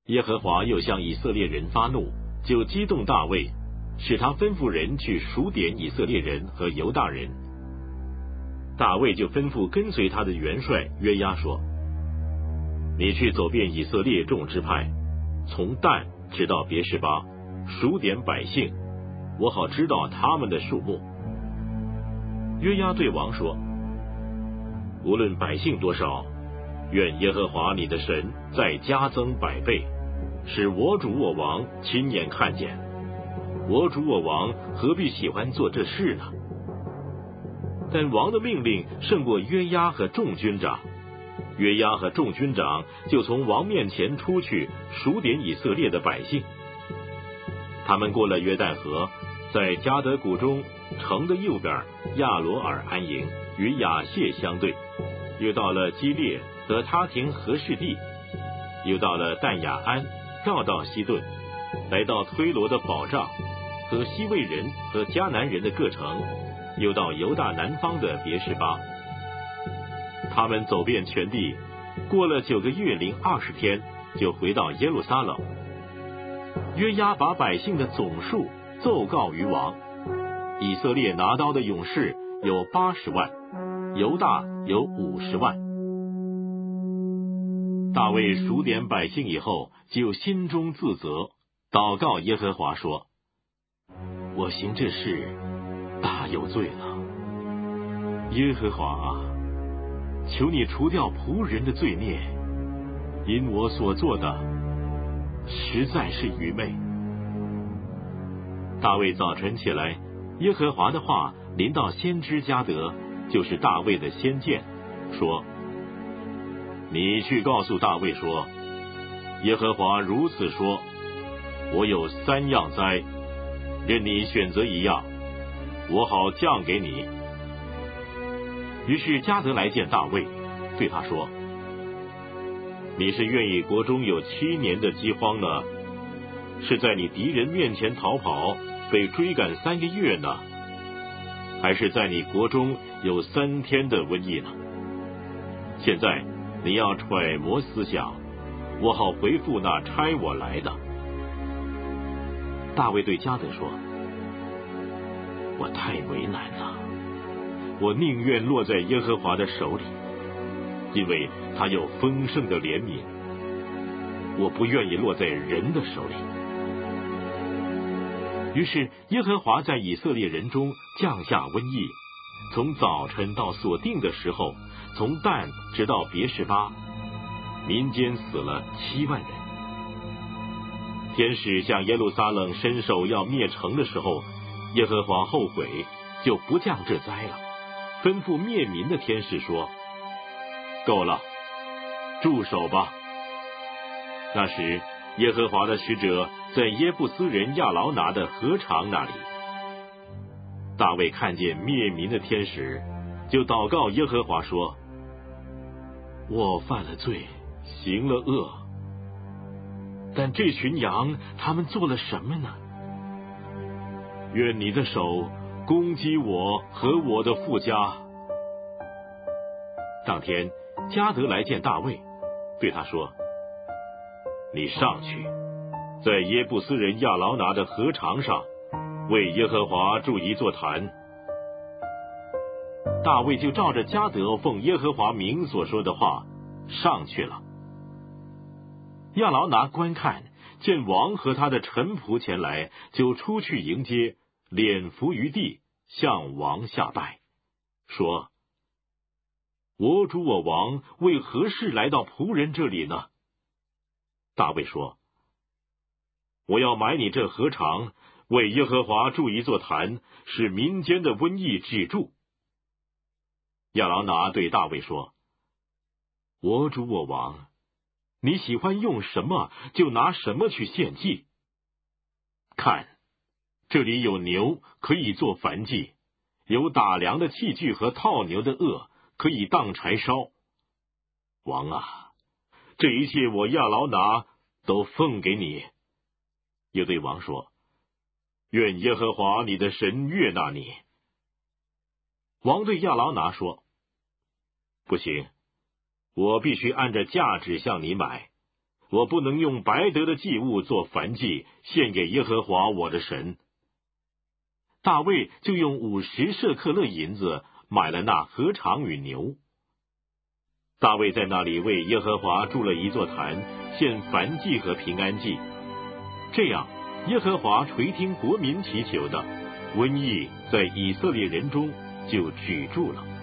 耶和华又向以色列人发怒，就激动大卫，使他吩咐人去数点以色列人和犹大人。大卫就吩咐跟随他的元帅约押说：你去走遍以色列众支派，从但直到别是巴，数点百姓，我好知道他们的数目。约押对王说：无论百姓多少，愿耶和华你的神再加增100倍，使我主我王亲眼看见。我主我王何必喜欢做这事呢？但王的命令胜过约押和众军长，约押和众军长就从王面前出去数点以色列的百姓。他们过了约旦河，在迦得谷中城的右边亚罗尔安营，与亚谢相对，又到了基列和他廷和士地，又到了但雅安，绕到西顿，来到推罗的保障和西魏人和迦南人的各城，又到犹大南方的别是巴。他们走遍全地，过了9个月零20天，就回到耶路撒冷。约押把百姓的总数奏告于王。以色列拿刀的勇士有80万，犹大有50万。大卫数点百姓以后，就心中自责，祷告耶和华说：我行这事大有罪了。耶和华啊，求你除掉仆人的罪孽，因我所做的实在是愚昧。大卫早晨起来，耶和华的话临到先知迦得，就是大卫的先见，说：你去告诉大卫说，耶和华如此说，我有3样灾，任你选择一样，我好降给你。于是迦得来见大卫，对他说：你是愿意国中有7年的饥荒呢，是在你敌人面前逃跑，被追赶3个月呢，还是在你国中有3天的瘟疫呢？现在你要揣摩思想，我好回复那差我来的。大卫对迦得说：我太为难了，我宁愿落在耶和华的手里，因为他有丰盛的怜悯，我不愿意落在人的手里。于是耶和华在以色列人中降下瘟疫，从早晨到所定的时候，从但直到别是巴，民间死了7万人。天使向耶路撒冷伸手要灭城的时候，耶和华后悔，就不降这灾了，吩咐灭民的天使说：够了，住手吧。那时耶和华的使者在耶布斯人亚劳拿的禾场那里。大卫看见灭民的天使，就祷告耶和华说：我犯了罪，行了恶，但这群羊他们做了什么呢？愿你的手攻击我和我的父家。当天迦得来见大卫，对他说：你上去，在耶布斯人亚劳拿的禾场上，为耶和华筑一座坛。大卫就照着迦得奉耶和华名所说的话上去了。亚劳拿观看，见王和他的臣仆前来，就出去迎接，脸伏于地，向王下拜，说：我主我王为何事来到仆人这里呢？大卫说：我要买你这禾场，为耶和华筑一座坛，使民间的瘟疫止住。亚劳拿对大卫说：我主我王，你喜欢用什么就拿什么去献祭。看，这里有牛可以做燔祭，有打粮的器具和套牛的轭可以当柴烧。王啊，这一切我亚劳拿都奉给你。又对王说：愿耶和华你的神悦纳你。王对亚劳拿说：不行，我必须按着价值向你买， 我不能用白得的祭物做燔祭，献给耶和华我的神。”大卫就用50舍客勒银子买了那禾场与牛。大卫在那里为耶和华筑了一座坛，献燔祭和平安祭。这样，耶和华垂听国民祈求的，瘟疫在以色列人中就止住了。